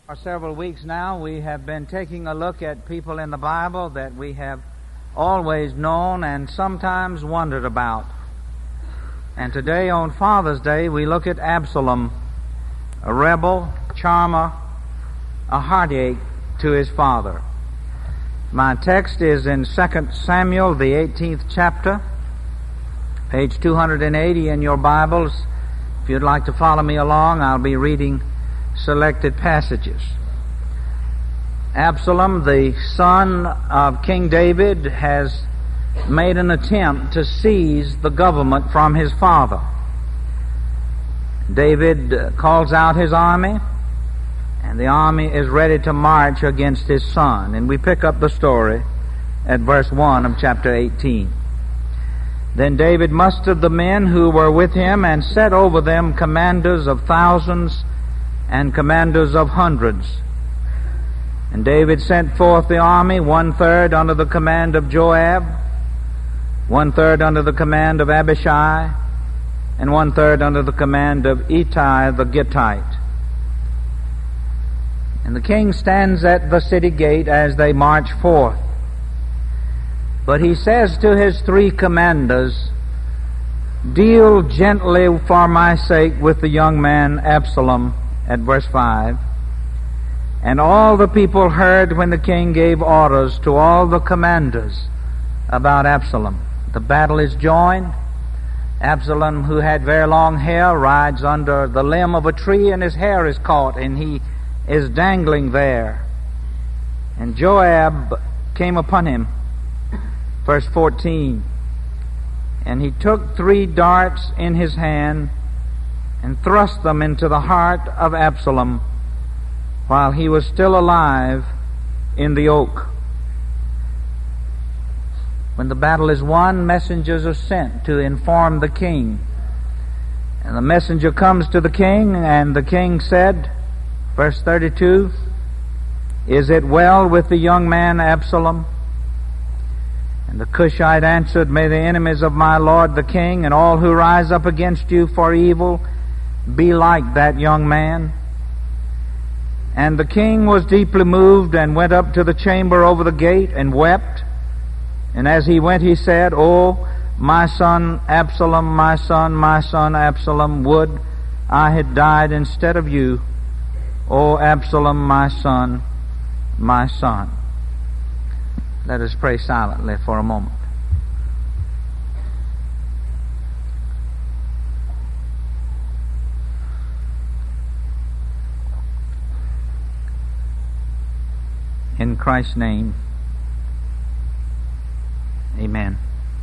For several weeks now, we have been taking a look at people in the Bible that we have always known and sometimes wondered about. And today, on Father's Day, we look at Absalom, a rebel, charmer, a heartache to his father. My text is in 2 Samuel, the 18th chapter, page 280 in your Bibles. If you'd like to follow me along, I'll be reading selected passages. Absalom, the son of King David, has made an attempt to seize the government from his father. David calls out his army, and the army is ready to march against his son. And we pick up the story at verse 1 of chapter 18. Then David mustered the men who were with him and set over them commanders of thousands and commanders of hundreds. And David sent forth the army, 1/3 under the command of Joab, 1/3 under the command of Abishai, and 1/3 under the command of Ittai the Gittite. And the king stands at the city gate as they march forth. But he says to his 3 commanders, "Deal gently for my sake with the young man Absalom," at verse 5. And all the people heard when the king gave orders to all the commanders about Absalom. The battle is joined. Absalom, who had very long hair, rides under the limb of a tree, and his hair is caught, and he is dangling there. And Joab came upon him. Verse 14. And he took 3 darts in his hand and thrust them into the heart of Absalom while he was still alive in the oak. When the battle is won, messengers are sent to inform the king. And the messenger comes to the king, and the king said, verse 32, "Is it well with the young man Absalom?" And the Cushite answered, "May the enemies of my lord the king and all who rise up against you for evil be like that young man." And the king was deeply moved and went up to the chamber over the gate and wept. And as he went, he said, "Oh, my son Absalom, my son Absalom, would I had died instead of you. O Absalom, my son, my son." Let us pray silently for a moment. In Christ's name, amen.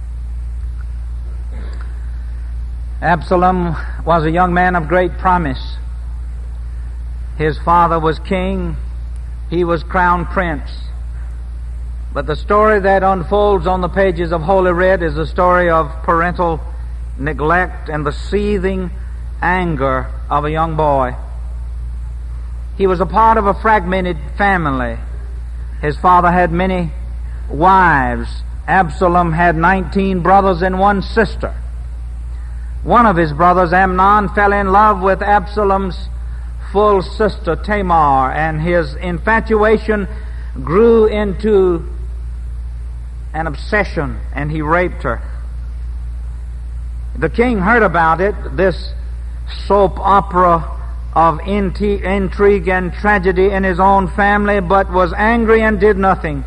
Absalom was a young man of great promise. His father was king. He was crown prince. But the story that unfolds on the pages of Holy Writ is a story of parental neglect and the seething anger of a young boy. He was a part of a fragmented family. His father had many wives. Absalom had 19 brothers and 1 sister. One of his brothers, Amnon, fell in love with Absalom's full sister, Tamar, and his infatuation grew into an obsession, and he raped her. The king heard about it, this soap opera of intrigue and tragedy in his own family, but was angry and did nothing.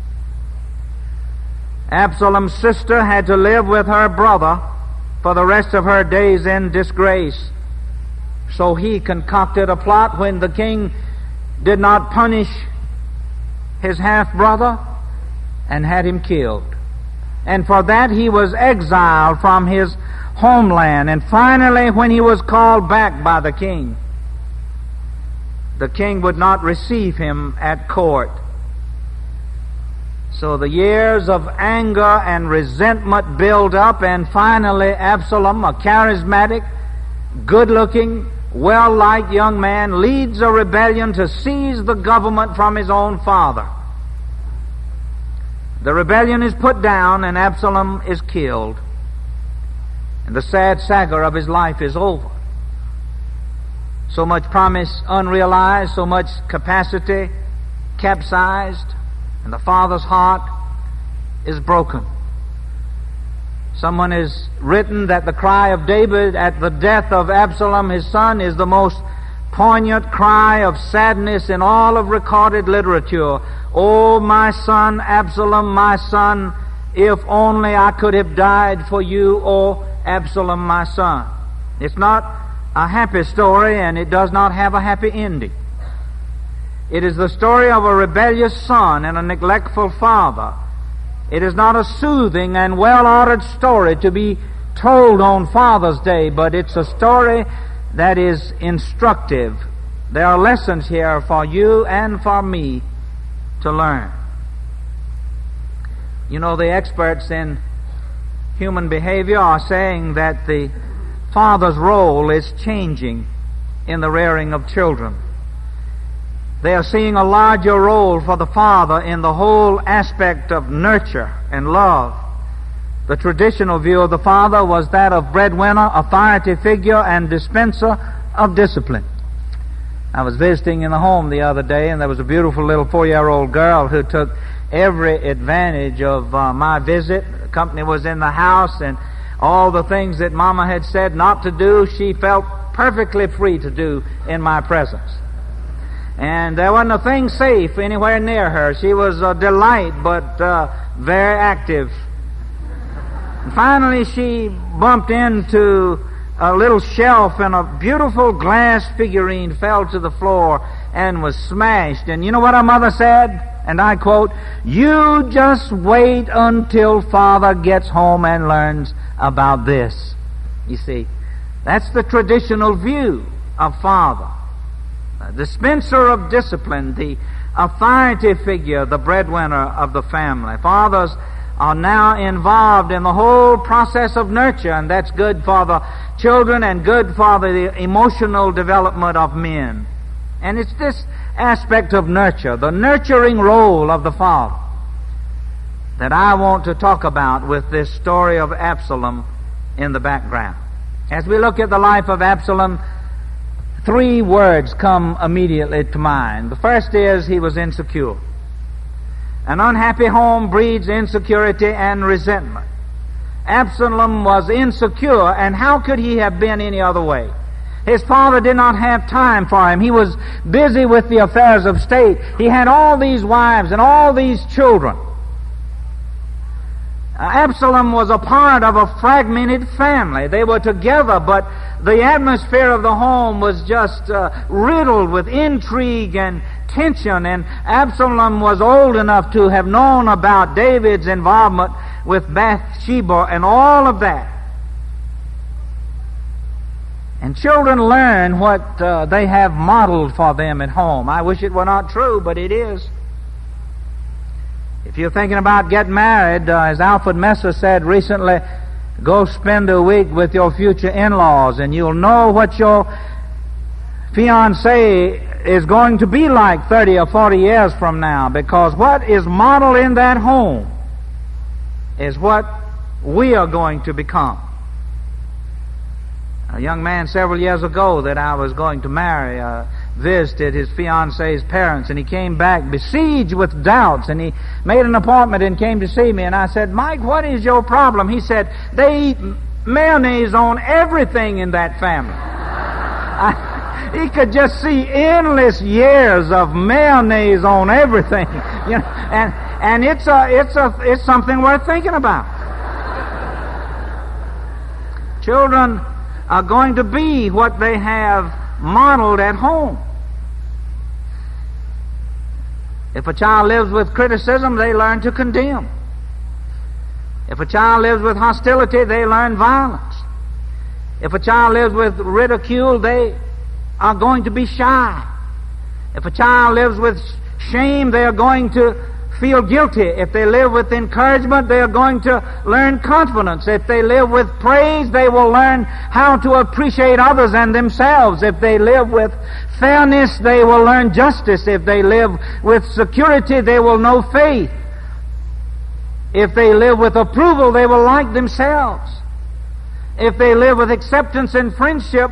Absalom's sister had to live with her brother for the rest of her days in disgrace. So he concocted a plot when the king did not punish his half-brother and had him killed. And for that he was exiled from his homeland. And finally, when he was called back by the king would not receive him at court. So the years of anger and resentment build up, and finally Absalom, a charismatic, good-looking, well-liked young man, leads a rebellion to seize the government from his own father. The rebellion is put down, and Absalom is killed. And the sad saga of his life is over. So much promise unrealized, so much capacity capsized, and the father's heart is broken. Someone has written that the cry of David at the death of Absalom, his son, is the most poignant cry of sadness in all of recorded literature. "Oh, my son Absalom, my son, if only I could have died for you, oh Absalom, my son." It's not a happy story, and it does not have a happy ending. It is the story of a rebellious son and a neglectful father. It is not a soothing and well-ordered story to be told on Father's Day, but it's a story that is instructive. There are lessons here for you and for me to learn. You know, the experts in human behavior are saying that the father's role is changing in the rearing of children. They are seeing a larger role for the father in the whole aspect of nurture and love. The traditional view of the father was that of breadwinner, authority figure, and dispenser of discipline. I was visiting in the home the other day, and there was a beautiful little 4-year-old girl who took every advantage of my visit. The company was in the house, and all the things that Mama had said not to do, she felt perfectly free to do in my presence. And there wasn't a thing safe anywhere near her. She was a delight, but very active. And finally, she bumped into a little shelf, and a beautiful glass figurine fell to the floor and was smashed. And you know what her mother said? And I quote, "You just wait until Father gets home and learns about this." You see, that's the traditional view of Father. The dispenser of discipline, the authority figure, the breadwinner of the family. Fathers are now involved in the whole process of nurture, and that's good for the children and good for the emotional development of men. And it's this aspect of nurture, the nurturing role of the father, that I want to talk about with this story of Absalom in the background. As we look at the life of Absalom, 3 words come immediately to mind. The first is he was insecure. An unhappy home breeds insecurity and resentment. Absalom was insecure, and how could he have been any other way? His father did not have time for him. He was busy with the affairs of state. He had all these wives and all these children. Absalom was a part of a fragmented family. They were together, but the atmosphere of the home was just riddled with intrigue and tension, and Absalom was old enough to have known about David's involvement with Bathsheba and all of that. And children learn what they have modeled for them at home. I wish it were not true, but it is. If you're thinking about getting married, as Alfred Messer said recently, go spend a week with your future in-laws, and you'll know what your fiancé is going to be like 30 or 40 years from now, because what is modeled in that home is what we are going to become. A young man several years ago that I was going to marry visited his fiancée's parents, and he came back besieged with doubts, and he made an appointment and came to see me, and I said, "Mike, what is your problem?" He said, "They eat mayonnaise on everything in that family." He could just see endless years of mayonnaise on everything, you know, and it's something worth thinking about. Children are going to be what they have modeled at home. If a child lives with criticism, they learn to condemn. If a child lives with hostility, they learn violence. If a child lives with ridicule, they are going to be shy. If a child lives with shame, they are going to feel guilty. If they live with encouragement, they are going to learn confidence. If they live with praise, they will learn how to appreciate others and themselves. If they live with fairness, they will learn justice. If they live with security, they will know faith. If they live with approval, they will like themselves. If they live with acceptance and friendship,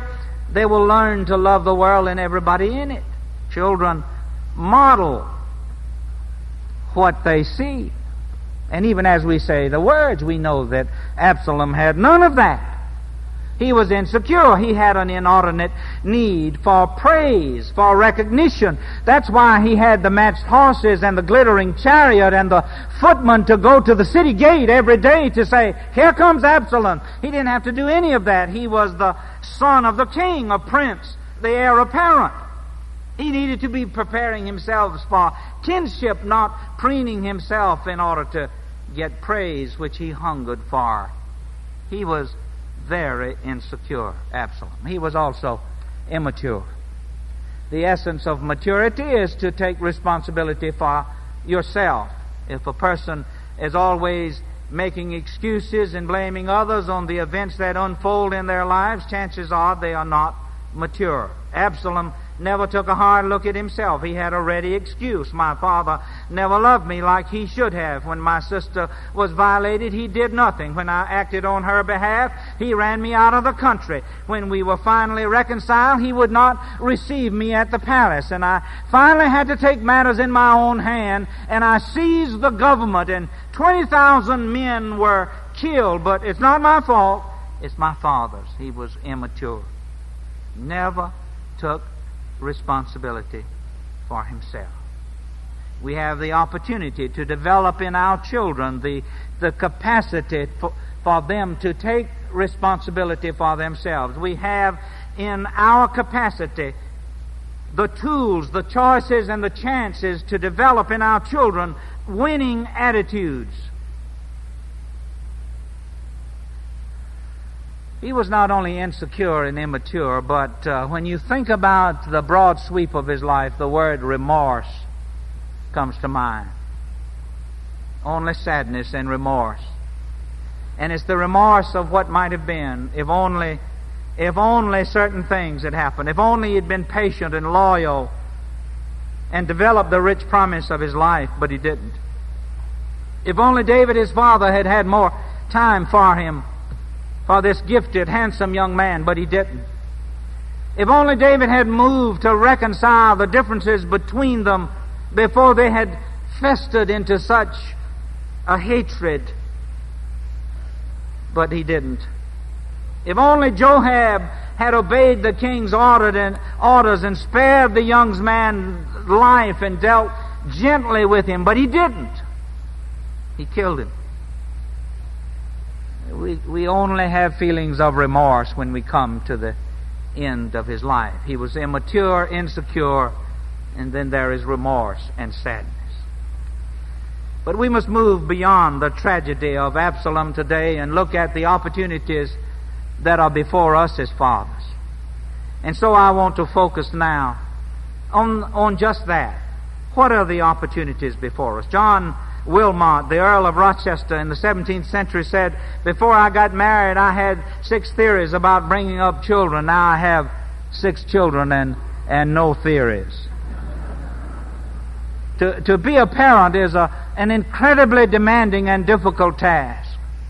They will learn to love the world and everybody in it. Children model what they see. And even as we say the words, we know that Absalom had none of that. He was insecure. He had an inordinate need for praise, for recognition. That's why he had the matched horses and the glittering chariot and the footman to go to the city gate every day to say, "Here comes Absalom." He didn't have to do any of that. He was the son of the king, a prince, the heir apparent. He needed to be preparing himself for kinship, not preening himself in order to get praise which he hungered for. He was very insecure, Absalom. He was also immature. The essence of maturity is to take responsibility for yourself. If a person is always making excuses and blaming others on the events that unfold in their lives, chances are they are not mature. Absalom never took a hard look at himself. He had a ready excuse. My father never loved me like he should have. When my sister was violated, he did nothing. When I acted on her behalf, he ran me out of the country. When we were finally reconciled, he would not receive me at the palace. And I finally had to take matters in my own hand, and I seized the government, and 20,000 men were killed. But it's not my fault. It's my father's. He was immature. Never took responsibility for himself. We have the opportunity to develop in our children the capacity for them to take responsibility for themselves. We have in our capacity the tools, the choices, and the chances to develop in our children winning attitudes. He was not only insecure and immature, but when you think about the broad sweep of his life, the word remorse comes to mind. Only sadness and remorse. And it's the remorse of what might have been if only certain things had happened, if only he'd been patient and loyal and developed the rich promise of his life, but he didn't. If only David, his father, had had more time for him, for this gifted, handsome young man, but he didn't. If only David had moved to reconcile the differences between them before they had festered into such a hatred, but he didn't. If only Joab had obeyed the king's orders and spared the young man's life and dealt gently with him, but he didn't. He killed him. We only have feelings of remorse when we come to the end of his life. He was immature, insecure, and then there is remorse and sadness. But we must move beyond the tragedy of Absalom today and look at the opportunities that are before us as fathers. And so I want to focus now on just that. What are the opportunities before us? John Wilmot, the Earl of Rochester in the 17th century, said, "Before I got married, I had 6 theories about bringing up children. Now I have 6 children and no theories." To be a parent is an incredibly demanding and difficult task.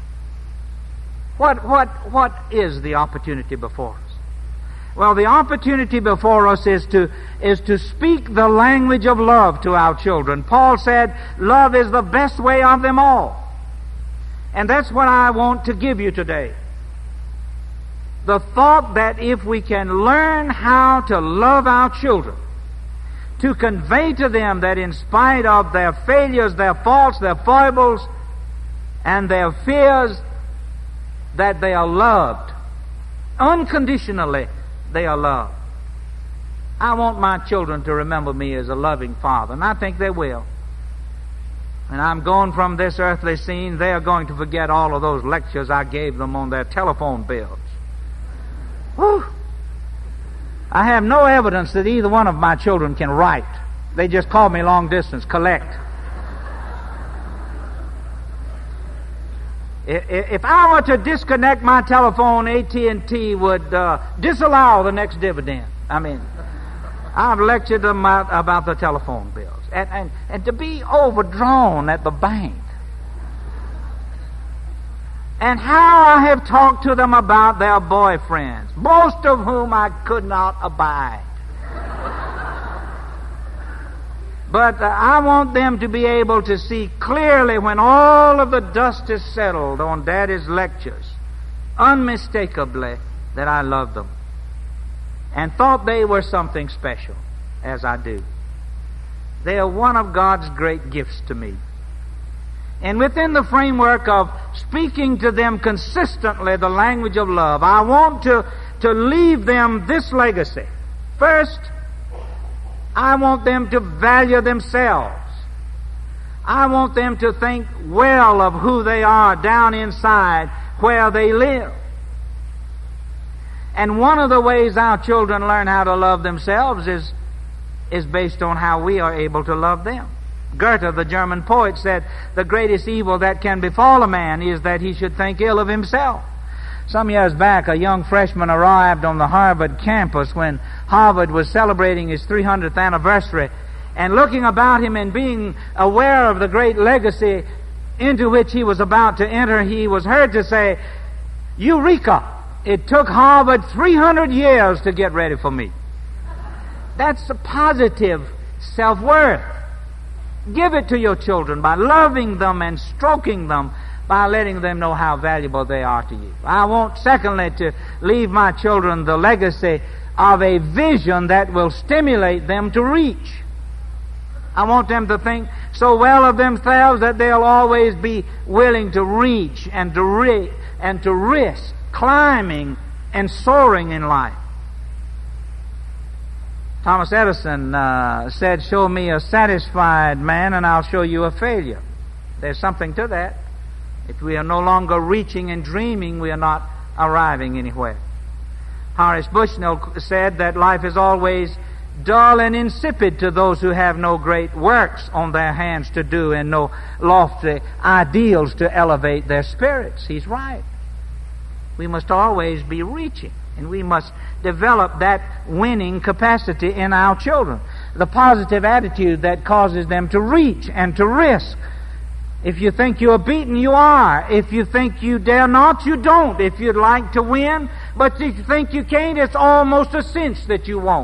What is the opportunity before us? Well, the opportunity before us is to speak the language of love to our children. Paul said, love is the best way of them all. And that's what I want to give you today. The thought that if we can learn how to love our children, to convey to them that in spite of their failures, their faults, their foibles, and their fears, that they are loved. Unconditionally, they are loved. I want my children to remember me as a loving father, and I think they will. When I'm going from this earthly scene, they are going to forget all of those lectures I gave them on their telephone bills. Whew. I have no evidence that either one of my children can write. They just call me long distance, collect. If I were to disconnect my telephone, AT&T would disallow the next dividend. I mean, I've lectured them about the telephone bills. And to be overdrawn at the bank. And how I have talked to them about their boyfriends, most of whom I could not abide. But I want them to be able to see clearly when all of the dust is settled on Daddy's lectures, unmistakably, that I love them and thought they were something special, as I do. They are one of God's great gifts to me. And within the framework of speaking to them consistently the language of love, I want to leave them this legacy. First, I want them to value themselves. I want them to think well of who they are down inside where they live. And one of the ways our children learn how to love themselves is based on how we are able to love them. Goethe, the German poet, said, the greatest evil that can befall a man is that he should think ill of himself. Some years back, a young freshman arrived on the Harvard campus when Harvard was celebrating its 300th anniversary. And looking about him and being aware of the great legacy into which he was about to enter, he was heard to say, "Eureka! It took Harvard 300 years to get ready for me." That's a positive self-worth. Give it to your children by loving them and stroking them, by letting them know how valuable they are to you. I want, secondly, to leave my children the legacy of a vision that will stimulate them to reach. I want them to think so well of themselves that they'll always be willing to reach and to risk climbing and soaring in life. Thomas Edison said, "Show me a satisfied man and I'll show you a failure." There's something to that. If we are no longer reaching and dreaming, we are not arriving anywhere. Horace Bushnell said that life is always dull and insipid to those who have no great works on their hands to do and no lofty ideals to elevate their spirits. He's right. We must always be reaching, and we must develop that winning capacity in our children. The positive attitude that causes them to reach and to risk. If you think you are beaten, you are. If you think you dare not, you don't. If you'd like to win, but if you think you can't, it's almost a cinch that you won't.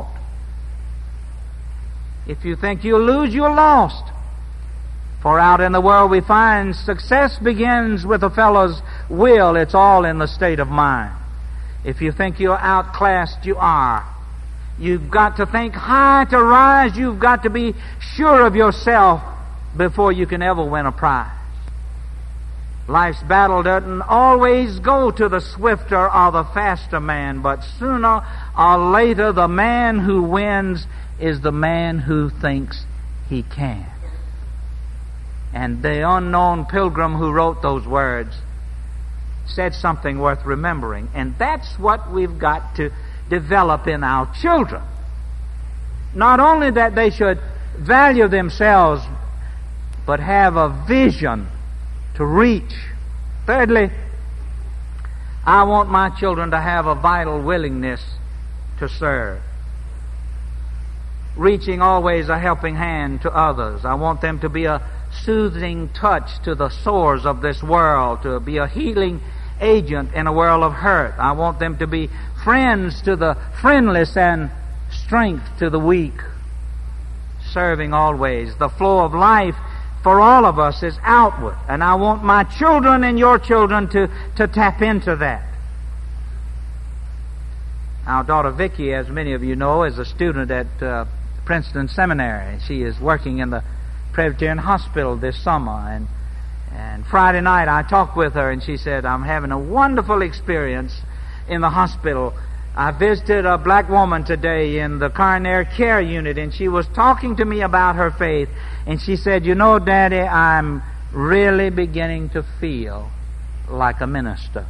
If you think you'll lose, you're lost. For out in the world we find success begins with a fellow's will. It's all in the state of mind. If you think you're outclassed, you are. You've got to think high to rise. You've got to be sure of yourself before you can ever win a prize. Life's battle doesn't always go to the swifter or the faster man, but sooner or later the man who wins is the man who thinks he can. And the unknown pilgrim who wrote those words said something worth remembering, and that's what we've got to develop in our children. Not only that they should value themselves, but have a vision to reach. Thirdly, I want my children to have a vital willingness to serve. Reaching always a helping hand to others. I want them to be a soothing touch to the sores of this world, to be a healing agent in a world of hurt. I want them to be friends to the friendless and strength to the weak. Serving always. The flow of life for all of us is outward, and I want my children and your children to tap into that. Our daughter Vicki, as many of you know, is a student at Princeton Seminary. She is working in the Presbyterian Hospital this summer, and Friday night I talked with her, and she said, "I'm having a wonderful experience in the hospital. I visited a black woman today in the coronary care unit, and she was talking to me about her faith, and she said, 'You know, Daddy, I'm really beginning to feel like a minister.'"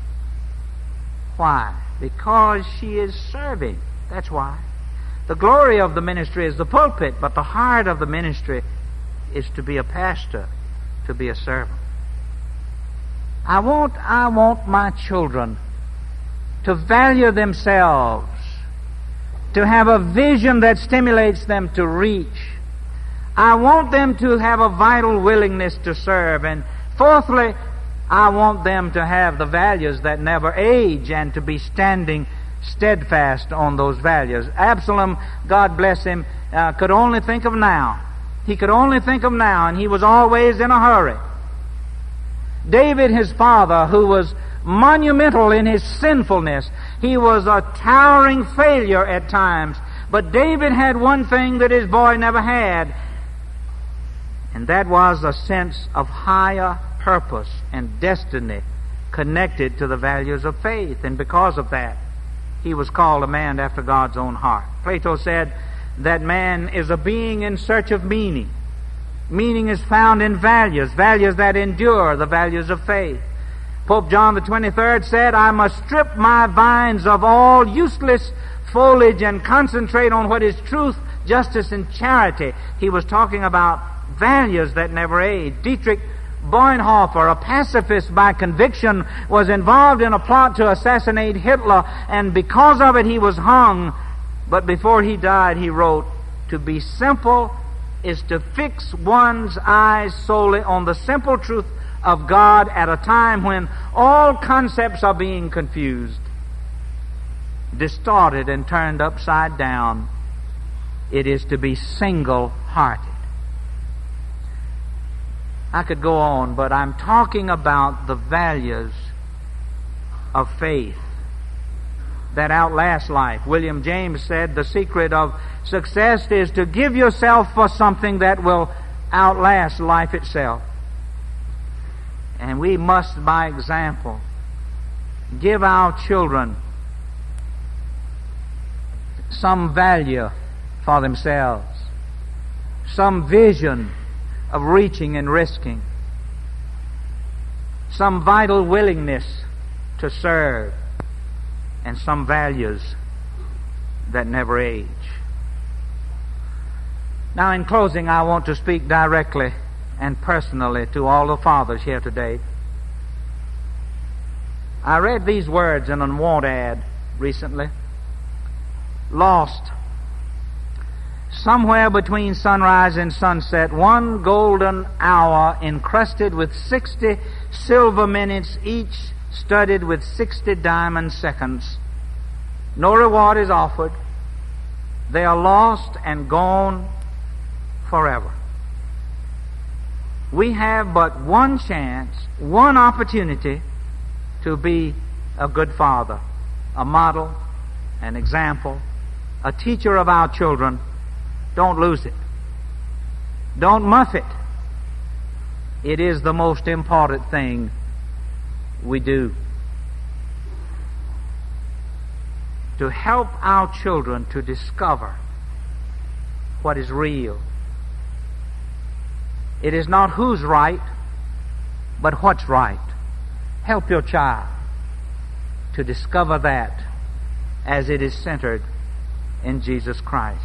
Why? Because she is serving. That's why. The glory of the ministry is the pulpit, but the heart of the ministry is to be a pastor, to be a servant. I want my children to value themselves, to have a vision that stimulates them to reach. I want them to have a vital willingness to serve. And fourthly, I want them to have the values that never age and to be standing steadfast on those values. Absalom, God bless him, could only think of now. He could only think of now, and he was always in a hurry. David, his father, who was monumental in his sinfulness, he was a towering failure at times. But David had one thing that his boy never had, and that was a sense of higher purpose and destiny connected to the values of faith. And because of that, he was called a man after God's own heart. Plato said that man is a being in search of meaning. Meaning is found in values, values that endure, the values of faith. Pope John the 23rd said, I must strip my vines of all useless foliage and concentrate on what is truth, justice, and charity. He was talking about values that never age. Dietrich Bonhoeffer, a pacifist by conviction, was involved in a plot to assassinate Hitler, and because of it he was hung. But before he died, he wrote, to be simple is to fix one's eyes solely on the simple truth of God at a time when all concepts are being confused, distorted, and turned upside down. It is to be single-hearted. I could go on, but I'm talking about the values of faith that outlast life. William James said the secret of success is to give yourself for something that will outlast life itself. And we must, by example, give our children some value for themselves, some vision of reaching and risking, some vital willingness to serve, and some values that never age. Now, in closing, I want to speak directly and personally to all the fathers here today. I read these words in a want ad recently. Lost. Somewhere between sunrise and sunset, one golden hour encrusted with 60 silver minutes, each studded with 60 diamond seconds. No reward is offered. They are lost and gone forever. We have but one chance, one opportunity to be a good father, a model, an example, a teacher of our children. Don't lose it. Don't muff it. It is the most important thing we do. To help our children to discover what is real. It is not who's right, but what's right. Help your child to discover that as it is centered in Jesus Christ.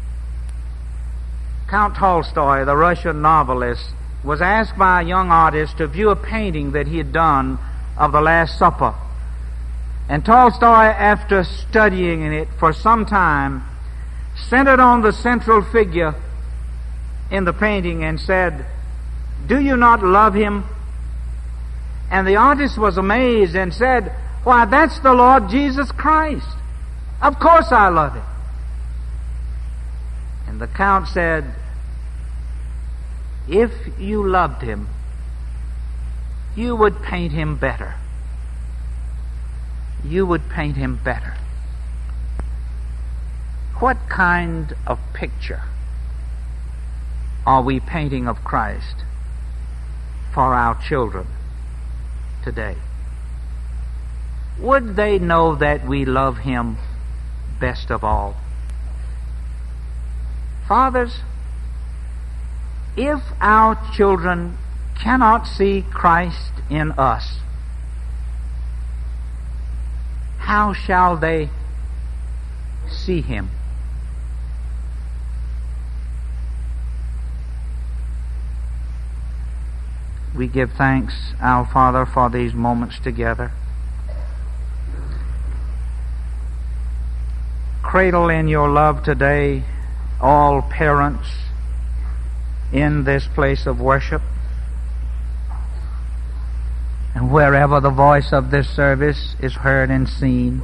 Count Tolstoy, the Russian novelist, was asked by a young artist to view a painting that he had done of the Last Supper. And Tolstoy, after studying it for some time, centered on the central figure in the painting and said, "Do you not love him?" And the artist was amazed and said, "Why, that's the Lord Jesus Christ. Of course I love him." And the Count said, "If you loved him, you would paint him better. You would paint him better." What kind of picture are we painting of Christ for our children today? Would they know that we love him best of all? Fathers, if our children cannot see Christ in us, how shall they see him? We give thanks, our Father, for these moments together. Cradle in your love today all parents in this place of worship. And wherever the voice of this service is heard and seen,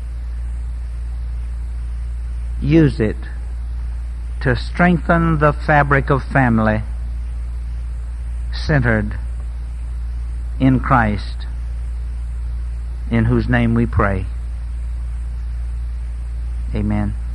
use it to strengthen the fabric of family centered in Christ, in whose name we pray. Amen.